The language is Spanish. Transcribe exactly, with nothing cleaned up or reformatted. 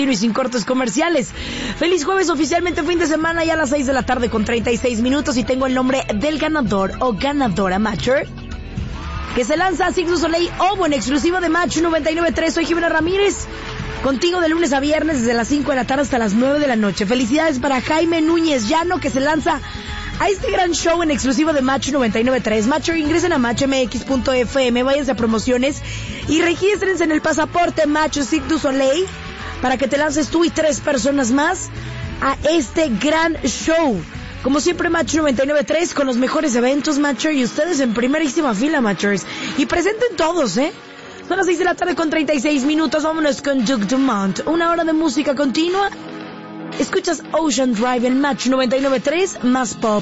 y sin cortes comerciales. Feliz jueves, oficialmente fin de semana, ya a las seis de la tarde con treinta y seis minutos, y tengo el nombre del ganador o ganadora Matcher que se lanza a Cirque du Soleil Obo en exclusiva de Match noventa y nueve punto tres. Soy Jimena Ramírez, contigo de lunes a viernes desde las cinco de la tarde hasta las nueve de la noche. Felicidades para Jaime Núñez Llano, que se lanza a este gran show en exclusivo de Match noventa y nueve punto tres. Matcher, ingresen a match m x punto f m, váyanse a promociones y regístrense en el pasaporte Match Cirque du Soleil para que te lances tú y tres personas más a este gran show. Como siempre, Match noventa y nueve punto tres con los mejores eventos, Matcher, y ustedes en primerísima fila, Matchers. Y presenten todos, ¿eh? Son las seis de la tarde con treinta y seis minutos. Vámonos con Duke Dumont. Una hora de música continua. Escuchas Ocean Drive en Match noventa y nueve punto tres, más pop.